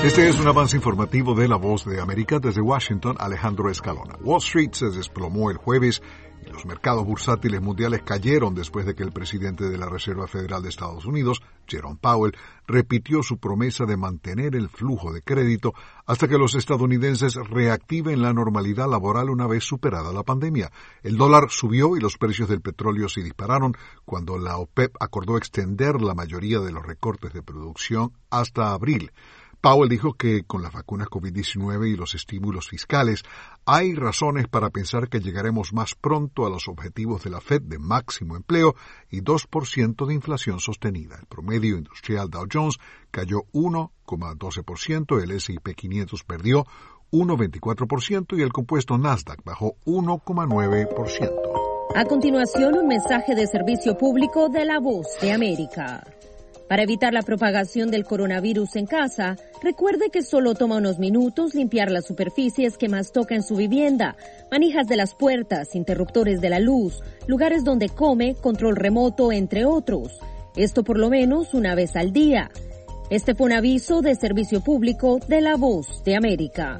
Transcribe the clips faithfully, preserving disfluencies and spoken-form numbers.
Este es un avance informativo de La Voz de América. Desde Washington, Alejandro Escalona. Wall Street se desplomó el jueves y los mercados bursátiles mundiales cayeron después de que el presidente de la Reserva Federal de Estados Unidos, Jerome Powell, repitió su promesa de mantener el flujo de crédito hasta que los estadounidenses reactiven la normalidad laboral una vez superada la pandemia. El dólar subió y los precios del petróleo se dispararon cuando la OPEP acordó extender la mayoría de los recortes de producción hasta abril. Powell dijo que con las vacunas COVID diecinueve y los estímulos fiscales hay razones para pensar que llegaremos más pronto a los objetivos de la Fed de máximo empleo y dos por ciento de inflación sostenida. El promedio industrial Dow Jones cayó uno coma doce por ciento, el ese y pe quinientos perdió uno coma veinticuatro por ciento y el compuesto Nasdaq bajó uno coma nueve por ciento. A continuación, un mensaje de servicio público de La Voz de América. Para evitar la propagación del coronavirus en casa, recuerde que solo toma unos minutos limpiar las superficies que más toca en su vivienda, manijas de las puertas, interruptores de la luz, lugares donde come, control remoto, entre otros. Esto por lo menos una vez al día. Este fue un aviso de servicio público de La Voz de América.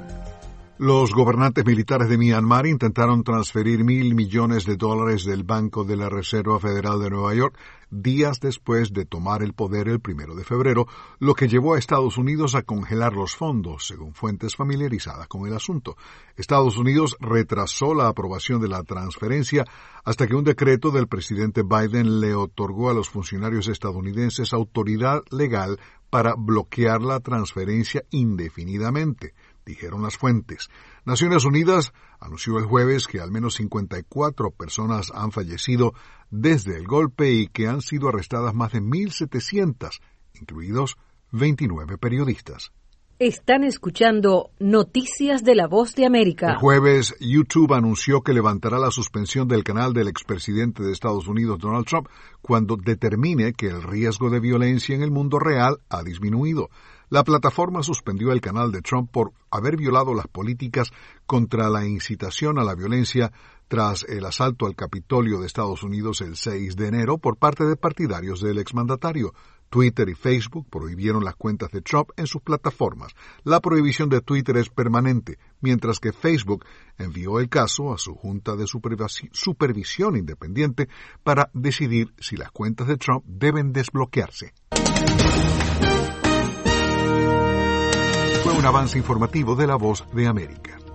Los gobernantes militares de Myanmar intentaron transferir mil millones de dólares del Banco de la Reserva Federal de Nueva York días después de tomar el poder el primero de febrero, lo que llevó a Estados Unidos a congelar los fondos, según fuentes familiarizadas con el asunto. Estados Unidos retrasó la aprobación de la transferencia hasta que un decreto del presidente Biden le otorgó a los funcionarios estadounidenses autoridad legal para bloquear la transferencia indefinidamente, dijeron las fuentes. Naciones Unidas anunció el jueves que al menos cincuenta y cuatro personas han fallecido desde el golpe y que han sido arrestadas más de mil setecientas, incluidos veintinueve periodistas. Están escuchando Noticias de La Voz de América. El jueves, YouTube anunció que levantará la suspensión del canal del expresidente de Estados Unidos, Donald Trump, cuando determine que el riesgo de violencia en el mundo real ha disminuido. La plataforma suspendió el canal de Trump por haber violado las políticas contra la incitación a la violencia tras el asalto al Capitolio de Estados Unidos el seis de enero por parte de partidarios del exmandatario. Twitter y Facebook prohibieron las cuentas de Trump en sus plataformas. La prohibición de Twitter es permanente, mientras que Facebook envió el caso a su Junta de Supervisión Independiente para decidir si las cuentas de Trump deben desbloquearse. Fue un avance informativo de La Voz de América.